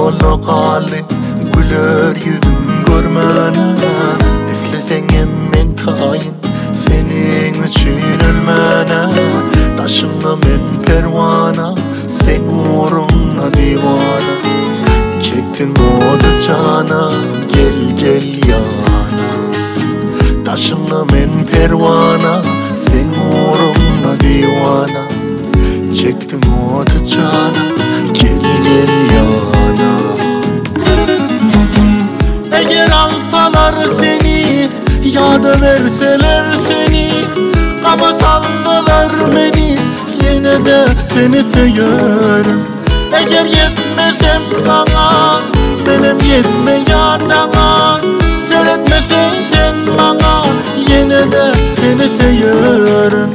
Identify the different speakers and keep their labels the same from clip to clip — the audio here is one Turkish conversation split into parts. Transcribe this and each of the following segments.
Speaker 1: dolu gali, güler yüzün görmene. Eslesen men tayin, senin üçün ölmene. Taşımda men pervana, sen uğruna divana. Çektin odu cana, gel gel yana. Taşımda men pervana, sen uğruna divana. Çektin odu cana, gel gel yana. Eğer alsalar seni, ya da verseler seni, ama salsalar beni, yine de seni seviyorum. Eğer yetmesem sana, benim yetme yadana. Seyretmesen sen bana, yine de seni seviyorum.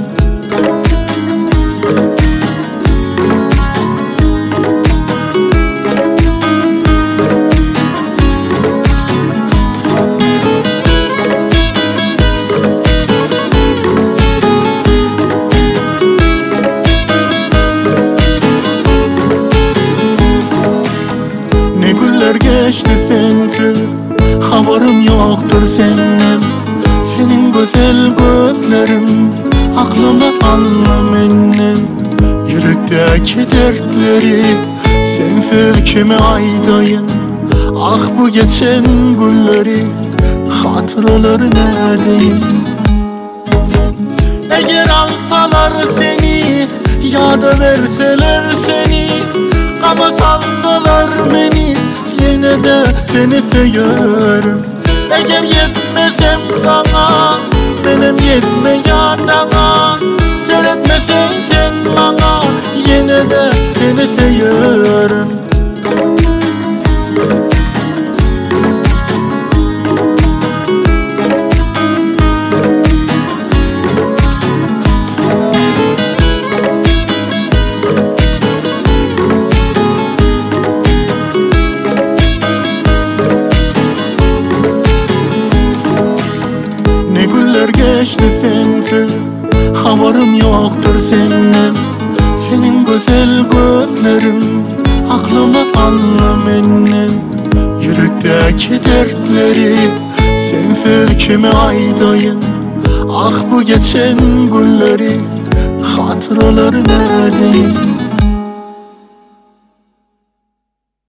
Speaker 1: Geçti sensiz, haberim yoktur senin. Senin güzel gözlerin aklıma alma benim. Yürekteki dertleri sensiz kime aydayın? Ah bu geçen günleri, hatıraları neredeyim? Eğer alsalar seni, ya da verseler seni, ama salsalar beni, yine de seni seviyorum. Eğer yetmesem sana, benim yetme yadana. Seyretmesen sen bana, yine de seni seviyorum. Geçti sensiz, haberim yoktur senin. Senin güzel gözlerin aklıma alma benim. Yürekteki dertleri sensiz kime aydayın? Ah bu geçen günleri, hatıraları neredeyim?